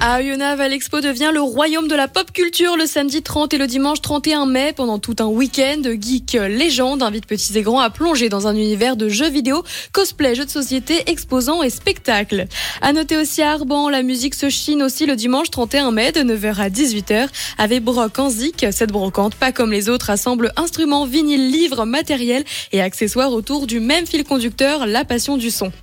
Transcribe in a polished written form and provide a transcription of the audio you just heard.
À Oyonnax, l'Expo devient le royaume de la pop culture le samedi 30 et le dimanche 31 mai. Pendant tout un week-end, Geek Légende invite petits et grands à plonger dans un univers de jeux vidéo, cosplay, jeux de société, exposants et spectacles. À noter aussi à Arban, la musique se chine aussi le dimanche 31 mai de 9h à 18h avec Broc en Zik. Cette brocante, pas comme les autres, rassemble instruments, vinyles, livres, matériel et accessoires autour du même fil conducteur, la passion du son.